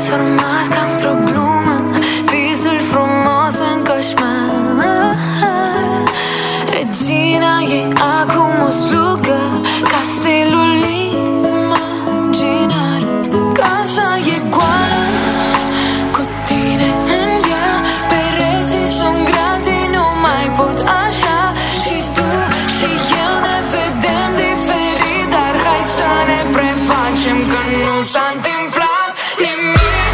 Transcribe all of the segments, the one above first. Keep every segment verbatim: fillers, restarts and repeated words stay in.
transformat ca într-o glumă, visul frumos în coșmar. Regina e acum o slugă castelul imaginar. Casa e goală cu tine în ea, pereții sunt gratii, nu mai pot așa. Și tu și eu ne vedem diferit, dar hai să ne prefacem că nu s-a întâmplat nimic.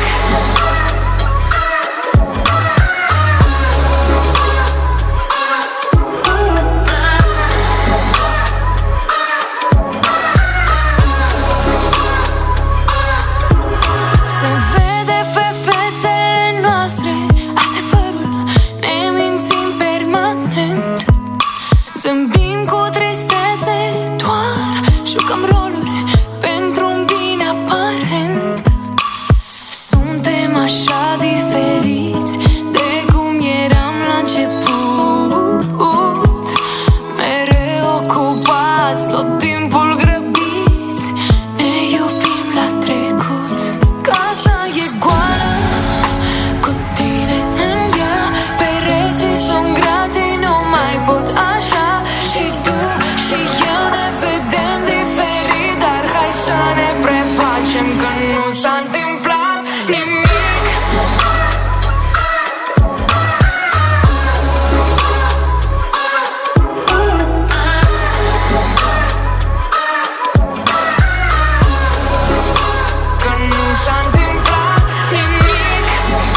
Se vede pe fețele noastre adevărul, ne mințim permanent. Zâmbim cu tristețe, doar jucăm roluri pentru un bine aparent. Suntem așa diferiți de cum eram la început, mereu ocupați, tot timpul grăbiți, ne iubim la trecut. Casa e goală cu tine în ea, pereții sunt gratii, nu mai pot așa. Și tu și eu ne vedem diferit, dar hai să ne prefacem că nu s-a întâmplat nimic. Că nu s-a întâmplat nimic.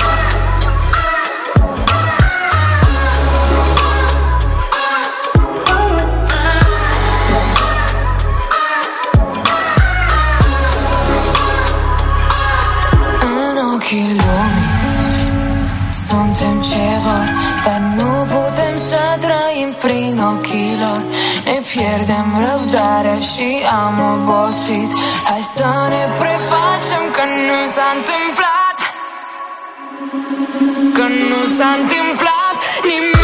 În ochii lumii suntem ce vor, dar nu putem să trăim prin ochii lor. Ne pierdem răbdarea și am obosit. Hai să ne prefacem că nu s-a întâmplat, că nu s-a întâmplat nimic.